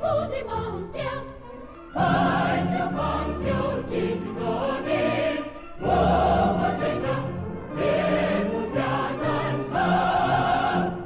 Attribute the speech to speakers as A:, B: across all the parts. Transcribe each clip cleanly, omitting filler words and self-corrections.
A: 的梦想。
B: 迈向方丘，激起革命，我们全城绝不下战场。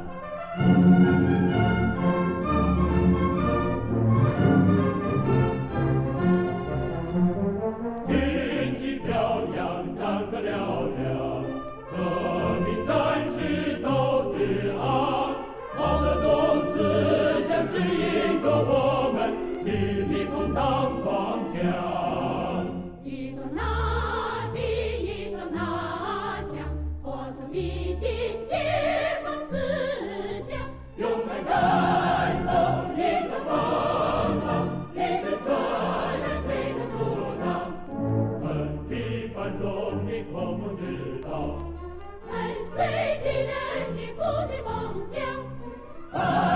B: 军旗飘扬，战歌嘹亮，革命战士斗志昂。毛泽东思想指引着我们，拼命攻打闯墙。
A: 一手拿笔，一手拿枪，活出迷信解放思想。
B: 勇敢战斗，迎着风浪，历史传人谁能阻挡？横批繁荣的孔孟之道，
A: 跟随敌人的不的梦想。